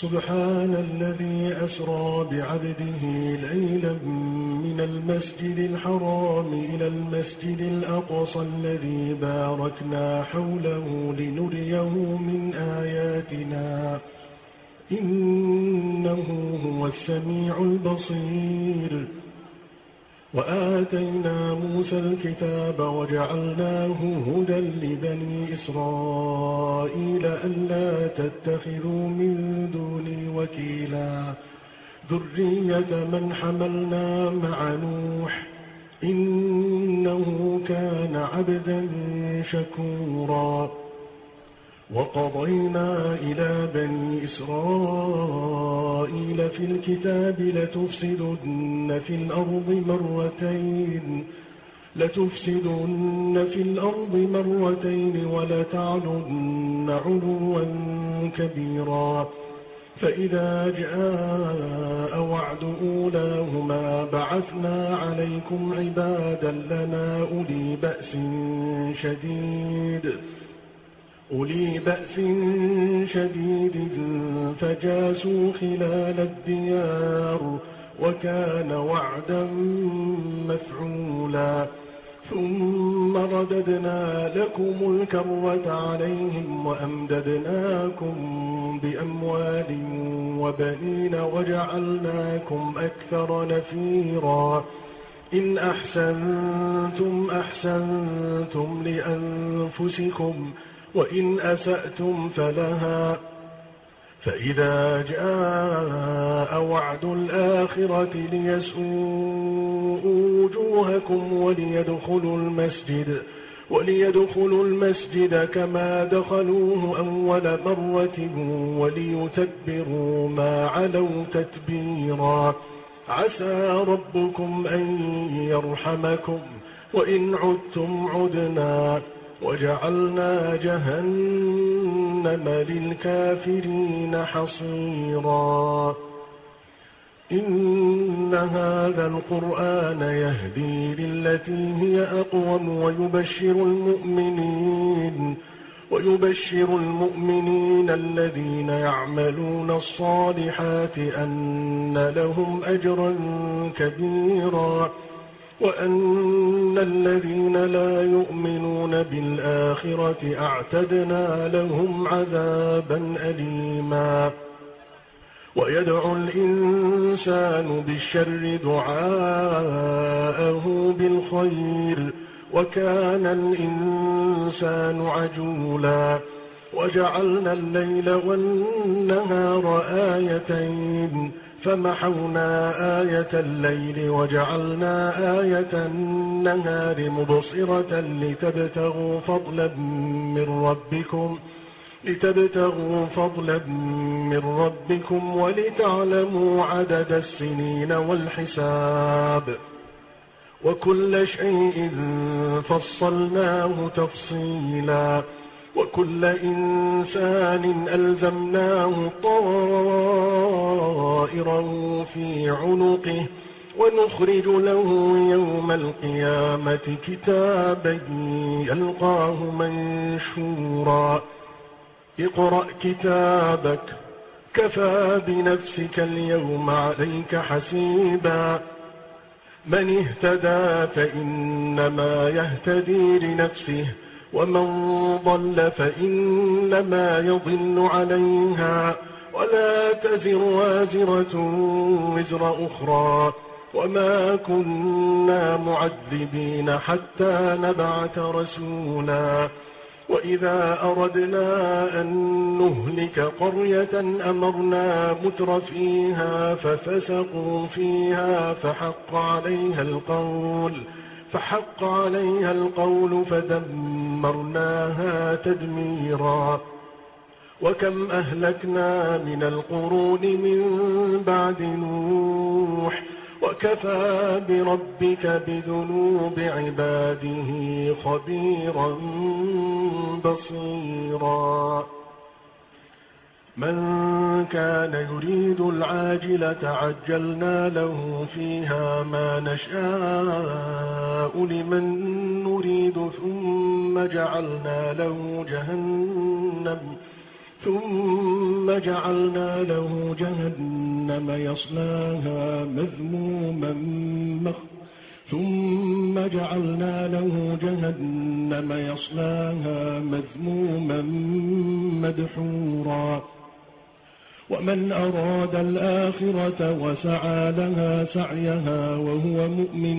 سبحان الذي أسرى بعبده ليلا من المسجد الحرام إلى المسجد الأقصى الذي باركنا حوله لنريه من آياتنا إنه هو السميع البصير. وآتينا موسى الكتاب وجعلناه هدى لبني إسرائيل ألا تتخذوا من دوني وكيلا ذرية من حملنا مع نوح إنه كان عبدا شكورا. وقضينا إلى بني إسرائيل في الكتاب لتفسدن في الأرض مرتين ولتعلن علوا كبيرا. فإذا جاء وعد أولاهما بعثنا عليكم عبادا لنا أولي بأس شديد فجاسوا خلال الديار وكان وعدا مفعولا. ثم رددنا لكم الكرة عليهم وأمددناكم بأموال وبنين وجعلناكم أكثر نفيرا. إن أحسنتم أحسنتم لأنفسكم وإن أسأتم فلها. فإذا جاء وعد الآخرة ليسوءوا وجوهكم وليدخلوا المسجد كما دخلوه أول مرة وليتبروا ما علوا تتبيرا. عسى ربكم أن يرحمكم وإن عدتم عدنا وجعلنا جهنم للكافرين حصيرا. إن هذا القرآن يهدي للتي هي أقوم ويبشر المؤمنين الذين يعملون الصالحات أن لهم أجرا كبيرا وأن الذين لا يؤمنون بالآخرة أعتدنا لهم عذابا أليما. ويدعو الإنسان بالشر دعاءه بالخير وكان الإنسان عجولا. وجعلنا الليل والنهار آيتين فمحونا آية الليل وجعلنا آية النهار مبصرة لتبتغوا فضلا من ربكم ولتعلموا عدد السنين والحساب وكل شيء فصلناه تفصيلا. وكل إنسان ألزمناه طائره في عنقه ونخرج له يوم القيامة كتابا يلقاه منشورا. اقرأ كتابك كفى بنفسك اليوم عليك حسيبا. من اهتدى فإنما يهتدي لنفسه ومن ضل فإنما يضل عليها ولا تزر وازرة وزر أخرى وما كنا معذبين حتى نبعث رسولا. وإذا أردنا أن نهلك قرية أمرنا متر فيها ففسقوا فيها فحق عليها القول فدمرناها تدميرا. وكم أهلكنا من القرون من بعد نوح وكفى بربك بذنوب عباده خبيرا بصيرا. من كان يريد العاجلة عجلنا له فيها ما نشاء لمن نريد ثم ثم جعلنا له جهنم يصلاها مذموما مدحورا ومن أراد الآخرة وسعى لها سعيها وهو مؤمن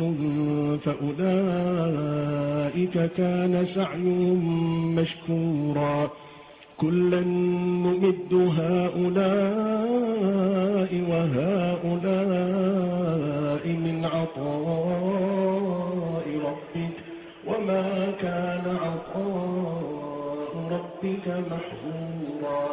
فأولئك كان سعيهم مشكورا كلا نمد هؤلاء وهؤلاء من عطاء ربك وما كان عطاء ربك محظورا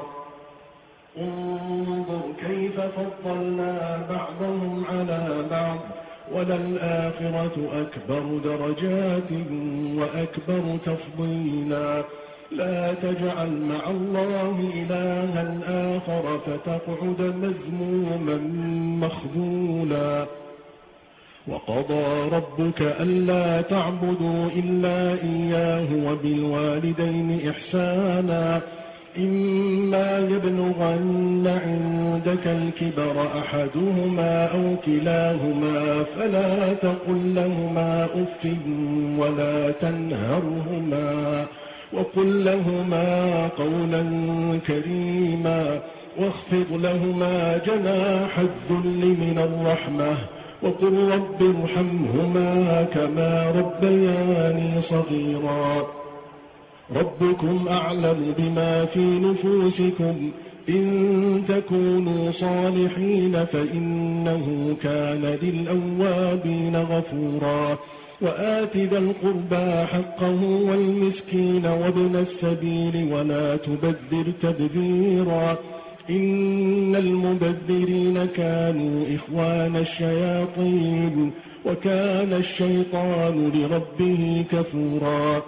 انظر كيف فضلنا بعضهم على بعض وللآخرة أكبر درجات وأكبر تفضيلا لا تجعل مع الله إلها آخر فتقعد مذموما مخذولا وقضى ربك ألا تعبدوا إلا إياه وبالوالدين إحسانا إما يبلغن عندك الكبر أحدهما أو كلاهما فلا تقل لهما أف ولا تنهرهما وقل لهما قولا كريما واخفض لهما جناح الذل من الرحمة وقل رب ارحمهما كما ربياني صغيرا ربكم أعلم بما في نفوسكم إن تكونوا صالحين فإنه كان للأوابين غفورا وآت ذا القربى حقه والمسكين وابن السبيل ولا تبذر تبذيرا إن المبذرين كانوا إخوان الشياطين وكان الشيطان لربه كفورا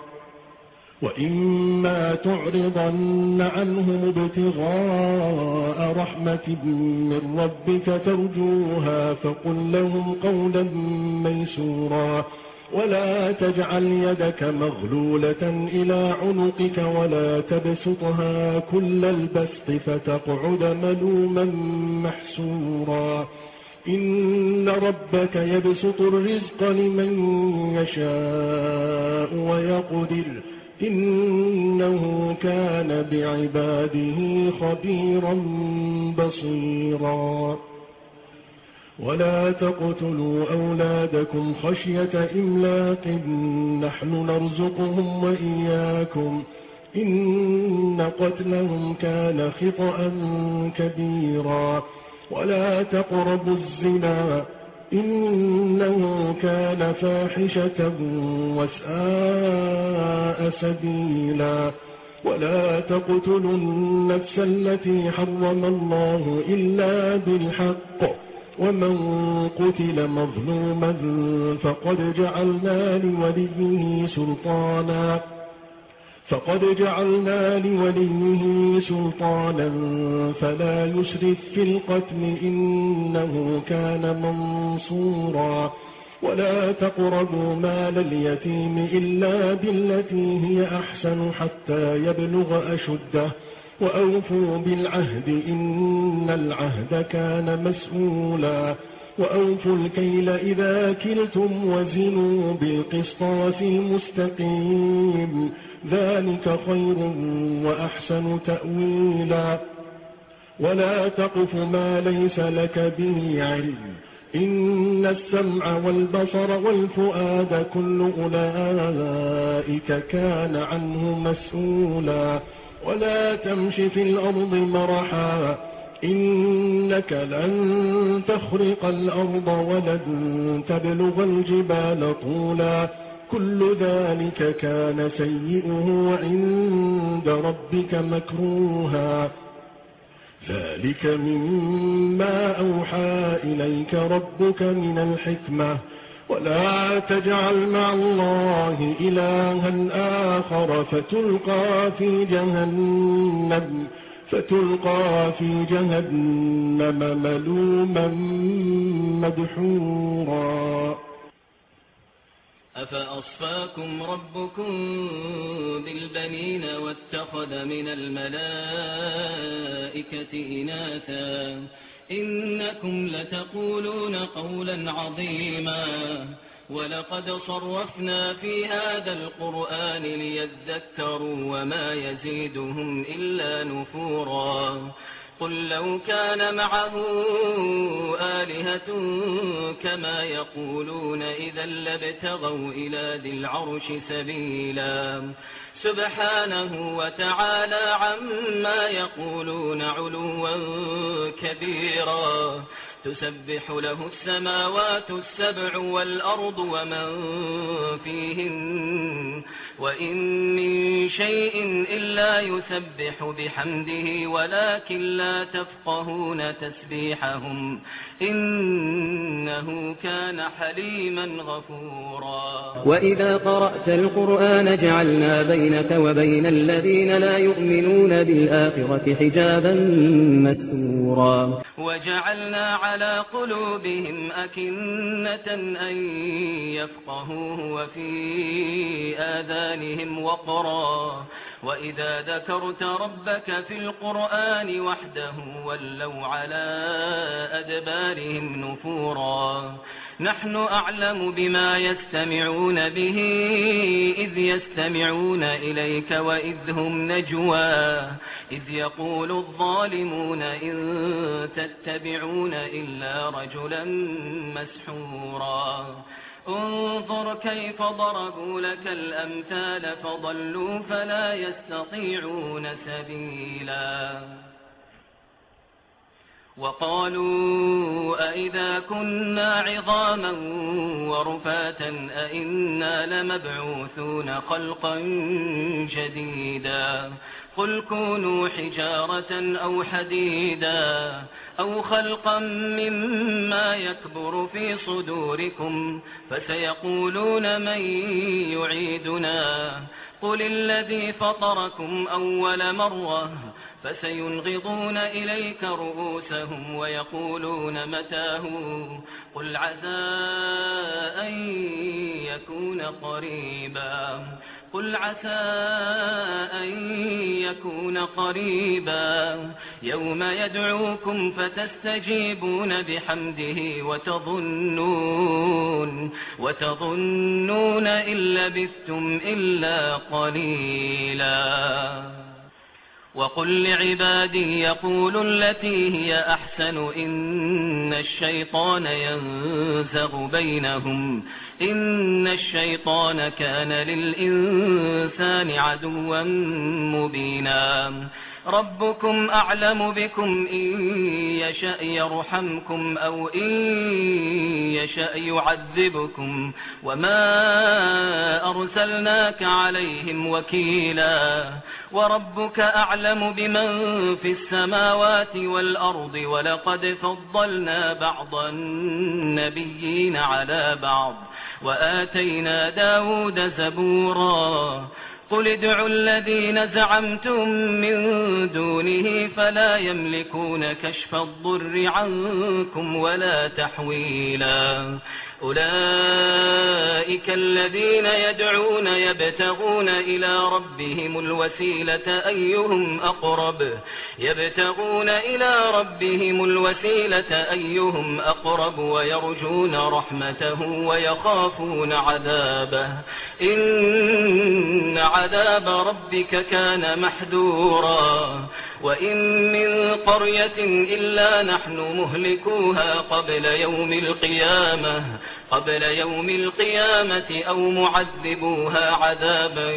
وإما تعرضن عنهم ابتغاء رحمة من ربك ترجوها فقل لهم قولا ميسورا ولا تجعل يدك مغلولة إلى عنقك ولا تبسطها كل البسط فتقعد ملوما محسورا إن ربك يبسط الرزق لمن يشاء ويقدر إنه كان بعباده خبيرا بصيرا ولا تقتلوا أولادكم خشية إملاق نحن نرزقهم وإياكم إن قتلهم كان خطأ كبيرا ولا تقربوا الزنا إنه كان فاحشة وساء سبيلا ولا تقتلوا النفس التي حرم الله إلا بالحق ومن قتل مظلوما فقد جعلنا لوليه سلطانا فلا يسرف في القتل إنه كان منصورا ولا تقربوا مال اليتيم إلا بالتي هي أحسن حتى يبلغ أشده وأوفوا بالعهد إن العهد كان مسؤولا وأوفوا الكيل إذا كلتم وزنوا بالقسطاس المستقيم ذلك خير وأحسن تأويلا ولا تقف ما ليس لك به علم إن السمع والبصر والفؤاد كل أولئك كان عنه مسؤولا ولا تمش في الأرض مرحا إنك لن تخرق الأرض ولن تبلغ الجبال طولا كل ذلك كان سيئه عند ربك مكروها ذلك مما أوحى إليك ربك من الحكمة ولا تجعل مع الله إلها آخر فتلقى في جهنم ملوما مدحورا أفأصفاكم ربكم بالبنين واتخذ من الملائكة إناثا إنكم لتقولون قولا عظيما ولقد صرفنا في هذا القرآن ليذكروا وما يزيدهم إلا نفورا قل لو كان معه آلهة كما يقولون إذا لابتغوا إلى ذي العرش سبيلا سبحانه وتعالى عما يقولون علوا كبيرا تسبح له السماوات السبع والأرض ومن فيهن وإن من شيء إلا يسبح بحمده ولكن لا تفقهون تسبيحهم إنه كان حليما غفورا وإذا قرأت القرآن جعلنا بينك وبين الذين لا يؤمنون بالآخرة حجابا مستورا وجعلنا على قلوبهم أكنة أن يفقهوه وفي آذانهم وقرا وإذا ذكرت ربك في القرآن وحده ولوا على أدبارهم نفورا نحن أعلم بما يستمعون به إذ يستمعون إليك وإذ هم نجوى إذ يقول الظالمون إن تتبعون إلا رجلا مسحورا انظر كيف ضربوا لك الأمثال فضلوا فلا يستطيعون سبيلا وقالوا أئذا كنا عظاما ورفاتا أئنا لمبعوثون خلقا جديدا قل كونوا حجارة أو حديدا أو خلقا مما يكبر في صدوركم فسيقولون من يعيدنا قل الذي فطركم أول مرة فسينغضون إليك رؤوسهم ويقولون متاه قل عسى أن يكون قريبا قل عسى أن يكون قريبا يوم يدعوكم فتستجيبون بحمده وتظنون إن لبثتم إلا قليلا وقل لعبادي يقولوا التي هي أحسن إن الشيطان ينزغ بينهم إن الشيطان كان للإنسان عدوا مبينا ربكم أعلم بكم إن يشأ يرحمكم أو إن يشأ يعذبكم وما أرسلناك عليهم وكيلا وربك أعلم بمن في السماوات والأرض ولقد فضلنا بعض النبيين على بعض وآتينا داود زبورا قل ادعوا الذين زعمتم من دونه فلا يملكون كشف الضر عنكم ولا تحويلا أولئك الذين يدعون يبتغون إلى ربهم الوسيلة أيهم أقرب ويرجون رحمته ويخافون عذابه إن عذاب ربك كان محذورا وإن من قرية إلا نحن مهلكوها قبل يوم القيامة أو معذبوها عذابا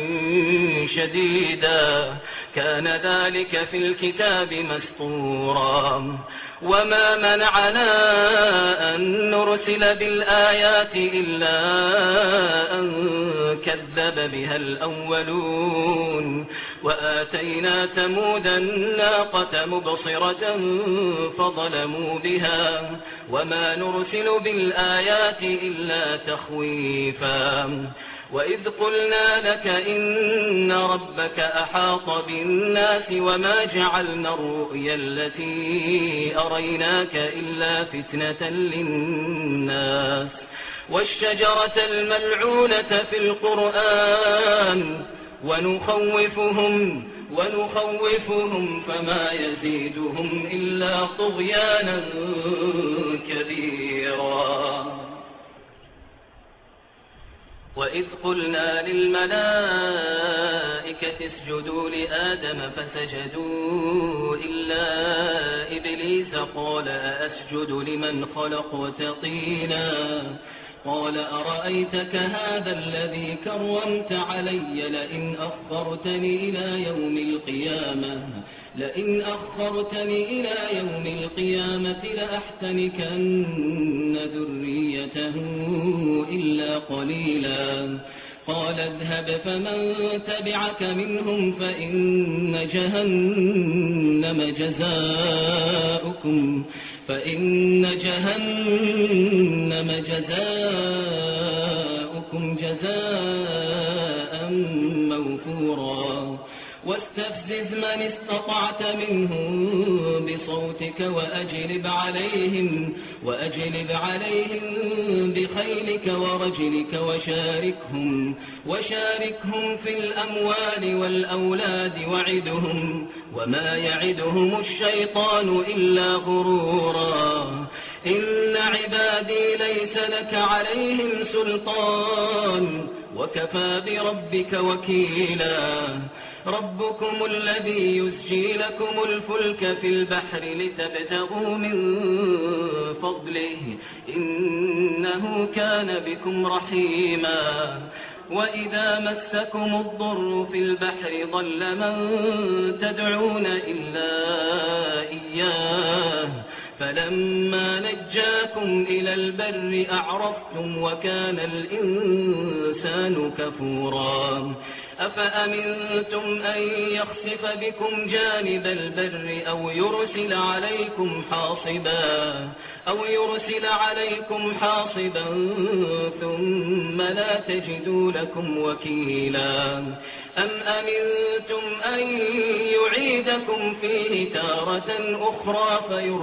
شديدا كان ذلك في الكتاب مسطورا وما منعنا أن نرسل بالآيات إلا أن كذب بها الأولون وآتينا ثمود الناقة مبصرة فظلموا بها وما نرسل بالآيات إلا تخويفا وإذ قلنا لك إن ربك أحاط بالناس وما جعلنا الرؤيا التي أريناك إلا فتنة للناس والشجرة الملعونة في القرآن ونخوفهم فما يزيدهم إلا طغيانا كبيرا. وإذ قلنا للملائكة اسجدوا لآدم فسجدوا إلا إبليس قال أأسجد لمن خلقت طينا قال أرأيتك هذا الذي كرمت علي لئن أخرتني إلى يوم القيامة لأحتنكن ذريته إلا قليلا. قال اذهب فمن تبعك منهم فإن جهنم جزاؤكم جزاء موفورا. واستفزز من استطعت منهم بصوتك وأجلب عليهم بخيلك ورجلك وشاركهم في الأموال والأولاد وعدهم وما يعدهم الشيطان إلا غرورا. إن عبادي ليس لك عليهم سلطان وكفى بربك وكيلا. ربكم الذي يزجي لكم الفلك في البحر لتبتغوا من فضله إنه كان بكم رحيما. وإذا مسكم الضر في البحر ضل من تدعون إلا إياه فلما نجاكم إلى البر أعرفتم وكان الإنسان كفورا. أفأمنتم أن يخسف بكم جانب البر أو يرسل عليكم حاصبا ثم لا تجدوا لكم وكيلا. أم أمنتم أن يعيدكم فيه تارة أخرى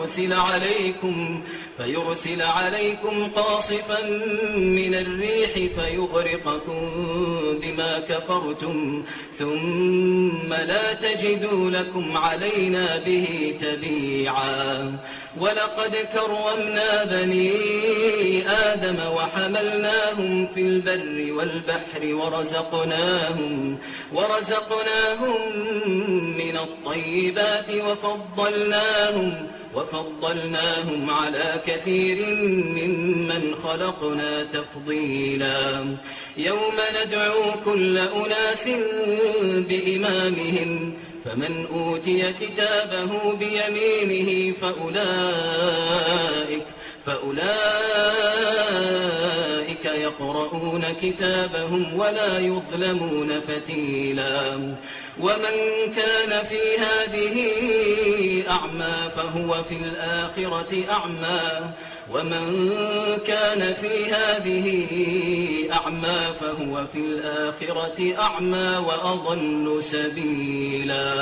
فيرسل عليكم قاصفا من الريح فيغرقكم بما كفرتم ثم لا تجدوا لكم علينا به تبيعا. ولقد كرمنا بني آدم وحملناهم في البر والبحر ورزقناهم من الطيبات وفضلناهم على كثير ممن خلقنا تفضيلا. يوم ندعو كل أناس بإمامهم فمن أوتي كتابه بيمينه فأولئك يقرؤون كتابهم ولا يظلمون فتيلا. ومن كان في هذه أعمى فهو في الآخرة أعمى وأضل سبيلا.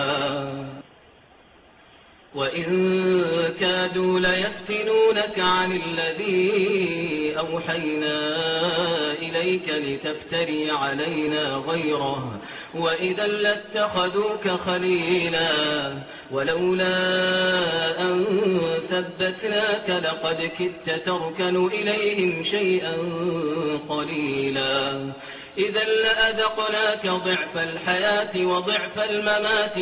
وإن كادوا ليفتنونك عن الذي أوحينا إليك لتفتري علينا غيره وإذا لاتخذوك خليلا. ولولا أن ثبتناك لقد كدت تركن إليهم شيئا قليلا. إذا لأذقناك ضعف الحياة وضعف الممات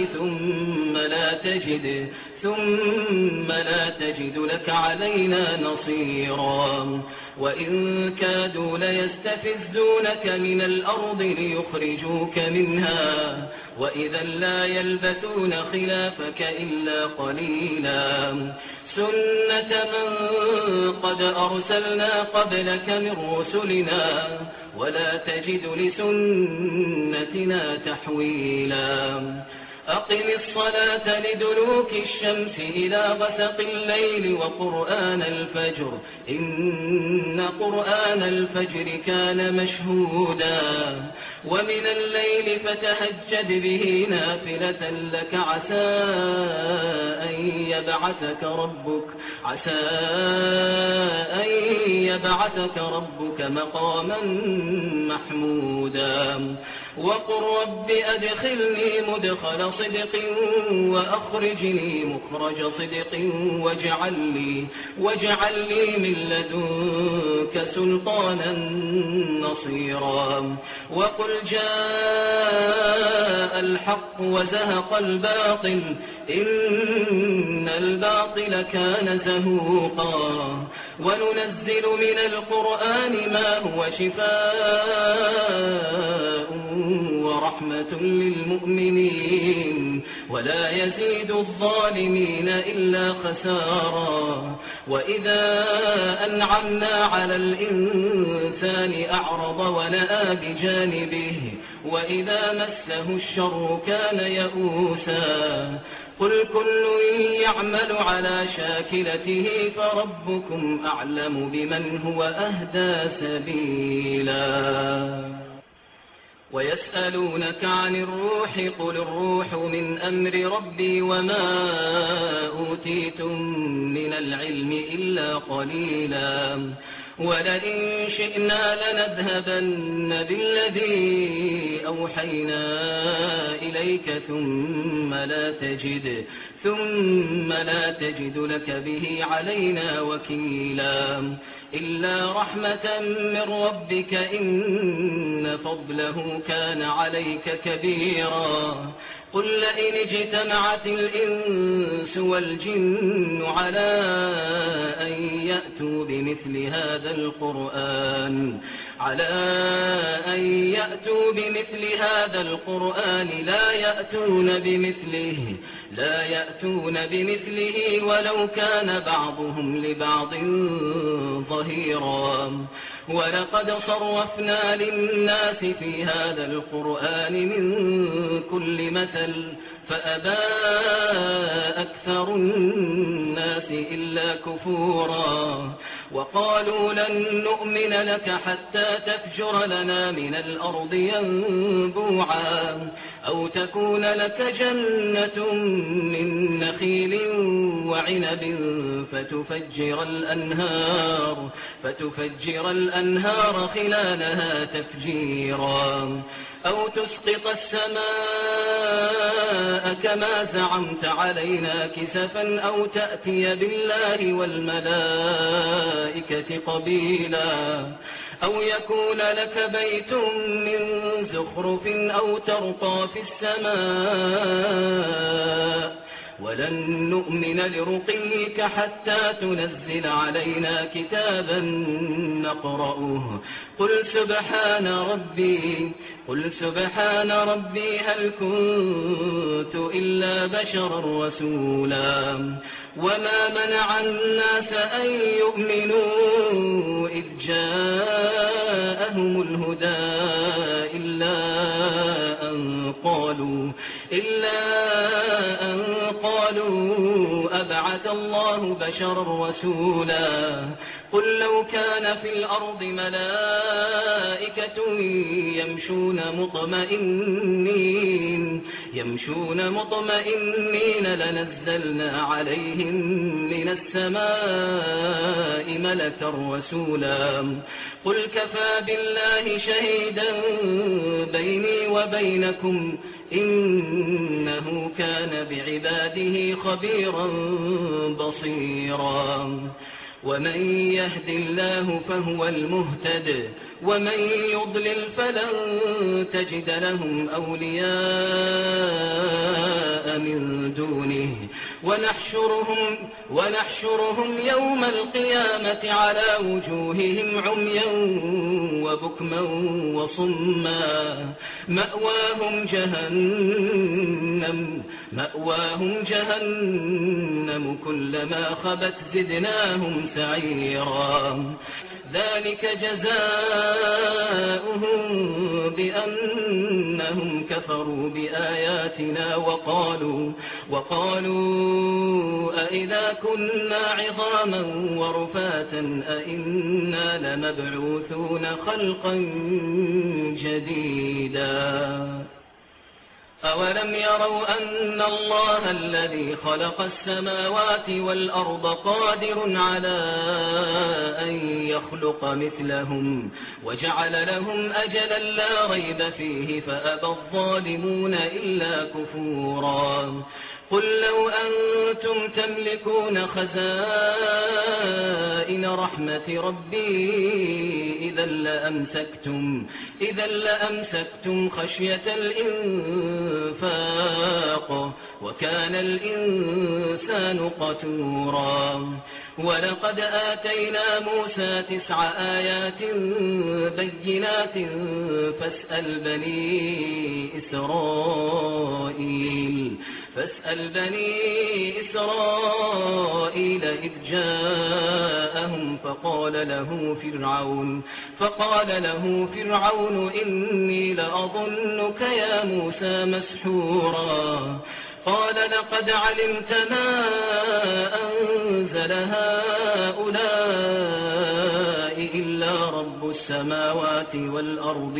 ثم لا تجد لك علينا نصيرا. وإن كادوا ليستفزونك من الأرض ليخرجوك منها وإذا لا يلبثون خلافك إلا قليلا. سنة من قد أرسلنا قبلك من رسلنا ولا تجد لسنتنا تحويلا. أقم الصلاة لدلوك الشمس إلى غسق الليل وقرآن الفجر إن قرآن الفجر كان مشهودا. ومن الليل فتهجد به نافلة لك عسى أن يبعثك ربك مقاما محمودا وقل رب أدخلني مدخل صدق وأخرجني مخرج صدق واجعل لي من لدنك سلطانا نصيرا وقل جاء الحق وزهق الباطل إن الباطل كان زهوقا وننزل من القرآن ما هو شفاء ورحمة للمؤمنين ولا يزيد الظالمين إلا خسارا وإذا أنعمنا على الإنسان أعرض ونأى بجانبه وإذا مسه الشر كان يئوسا قل كل يعمل على شاكلته فربكم أعلم بمن هو أهدى سبيلا ويسألونك عن الروح قل الروح من أمر ربي وما أوتيتم من العلم إلا قليلا ولئن شئنا لنذهبن بالذي أوحينا إليك ثم لا تجد لك به علينا وكيلا إلا رحمة من ربك إن فضله كان عليك كبيرا قل لئن اجتمعت الإنس والجن على أن يأتوا بمثل هذا القرآن لا يأتون بمثله ولو كان بعضهم لبعض ظهيرا ولقد صرفنا للناس في هذا القرآن من كل مثل فأبى أكثر الناس إلا كفورا وقالوا لن نؤمن لك حتى تفجر لنا من الأرض ينبوعا أو تكون لك جنة من نخيل وعنب فتفجر الأنهار خلالها تفجيرا أو تسقط السماء كما زعمت علينا كسفا أو تأتي بالله والملائكة قبيلا أو يكون لك بيت من زخرف أو ترقى في السماء ولن نؤمن لرقيك حتى تنزل علينا كتابا نقرأه قل سبحان ربي هل كنت إلا بشرا رسولا وما منع الناس أن يؤمنوا إذ جاءهم الهدى إلا أن قالوا أبعث الله بشرا رسولا قل لو كان في الأرض ملائكة يمشون مطمئنين لنزلنا عليهم من السماء ملكا رسولا قل كفى بالله شهيدا بيني وبينكم إنه كان بعباده خبيرا بصيرا ومن يهد الله فهو المهتد ومن يضلل فلن تجد لهم أولياء من دونه ونحشرهم يوم القيامة على وجوههم عميا وبكما وصما مأواهم جهنم كلما خبت زدناهم سعيرا ذلك جزاؤهم بأنهم كفروا بآياتنا وقالوا أئذا كنا عظاما ورفاتا أئنا لمبعوثون خلقا جديدا أولم يروا أن الله الذي خلق السماوات والأرض قادر على أن يخلق مثلهم وجعل لهم أجلا لا ريب فيه فأبى الظالمون إلا كفورا قل لو أنتم تملكون خزائن رحمة ربي إذا لأمسكتم خشية الإنفاق وكان الإنسان قتورا ولقد آتينا موسى 9 آيات بينات فاسأل بني إسرائيل إذ جاءهم فقال له فرعون إني لأظنك يا موسى مسحورا قال لقد علمت ما أنزل هؤلاء إلا رب السماوات والأرض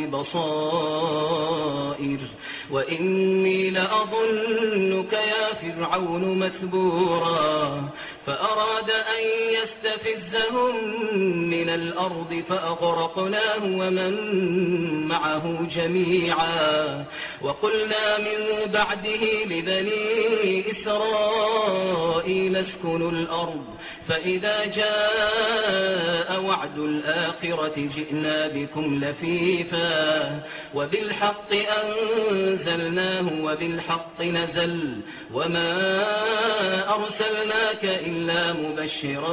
بصائر وإني لأظنك يا فرعون مثبورا فأراد أن يستفزهم من الأرض فأغرقناه ومن معه جميعا وقلنا من بعده لبني إسرائيل اسكنوا الأرض فإذا جاء وعد الآخرة جئنا بكم لفيفا وبالحق أنزلناه وبالحق نزل وما أرسلناك إلا مبشرا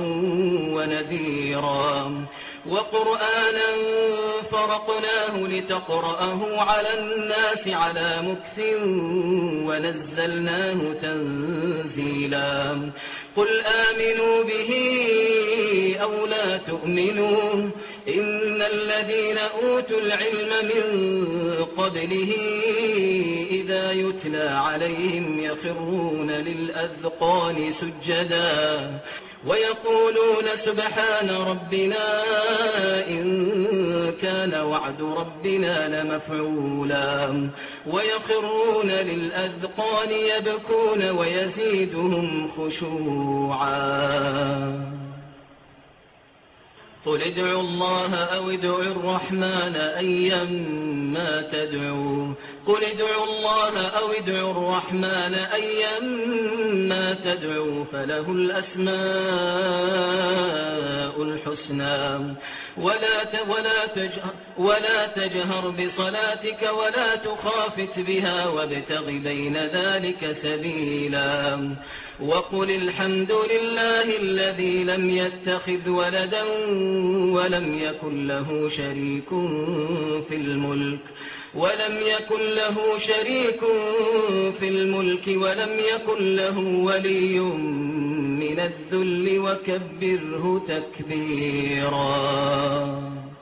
ونذيرا وقرآنا فرقناه لتقرأه على الناس على مكث ونزلناه تنزيلا قل آمنوا به أو لا تؤمنوا إن الذين أوتوا العلم من قبله إذا يتلى عليهم يخرون للأذقان سجدا ويقولون سبحان ربنا إن كان وعد ربنا لمفعولا ويخرون للأذقان يبكون ويزيدهم خشوعا قل ادعوا الله أو ادعوا الرحمن أيما تدعوا قل ادعوا الله أو ادعوا الرحمن أيما تدعوا فله الأسماء الحسنى ولا تجهر بصلاتك ولا تخافت بها وابتغ بين ذلك سبيلا وقل الحمد لله الذي لم يتخذ ولدا ولم يكن له شريك في الملك ولم يكن له ولي من الذل وكبره تكبيرا